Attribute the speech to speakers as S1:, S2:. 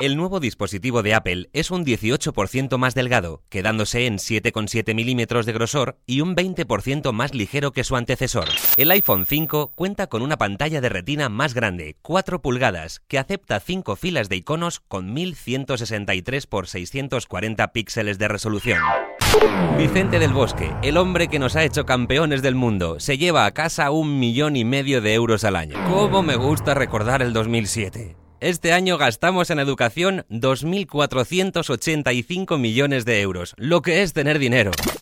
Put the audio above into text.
S1: El nuevo dispositivo de Apple es un 18% más delgado, quedándose en 7,7 milímetros de grosor y un 20% más ligero que su antecesor. El iPhone 5 cuenta con una pantalla de retina más grande, 4 pulgadas, que acepta 5 filas de iconos con 1163 x 640 píxeles de resolución. Vicente del Bosque, el hombre que nos ha hecho campeones del mundo, se lleva a casa 1,5 millones de euros al año. ¡Cómo me gusta recordar el 2007! Este año gastamos en educación 2.485 millones de euros, lo que es tener dinero.